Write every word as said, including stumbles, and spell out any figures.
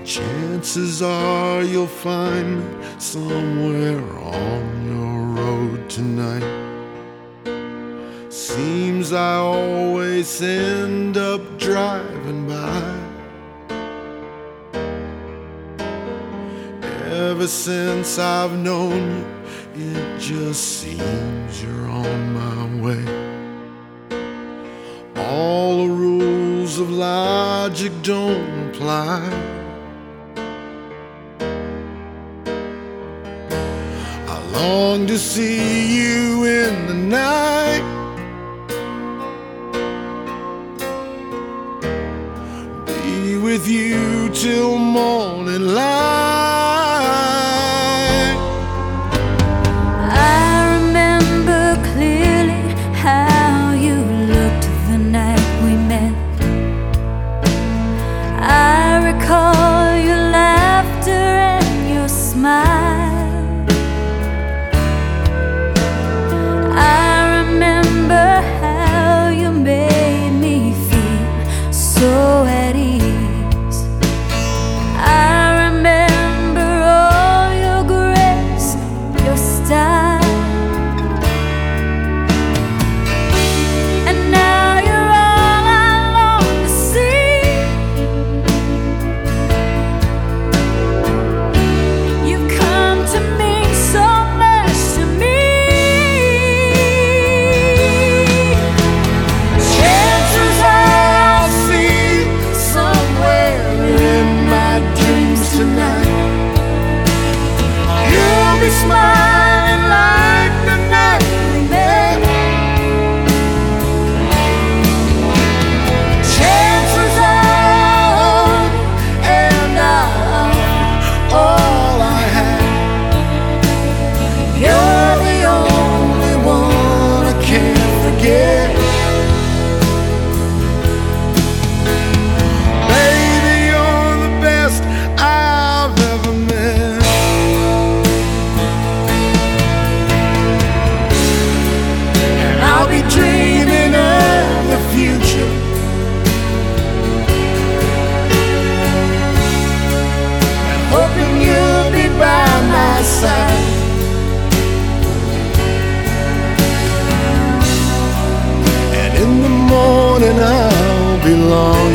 Chances are you'll find me somewhere on your road tonight. Seems I always end up driving by. Ever since I've known you, it just seems you're on my way. All the rules of logic don't apply. I long to see you in the night, be with you till morning light. I remember clearly how you looked the night we met. I recall your laughter and your smile. I remember how you made me feel so at ease. I remember all your grace, your style. And now you're all I long to see. You've come to mean so much to me. Chances are I'll see you somewhere in my dreams tonight. You'll be smiling like the night we met. Chances are, and I'm all I have. You're the only one I can't forget. Baby, you're the best I've ever met. And I'll be dreaming of the future, and hoping you'll be by my side. And in the morning I'll be long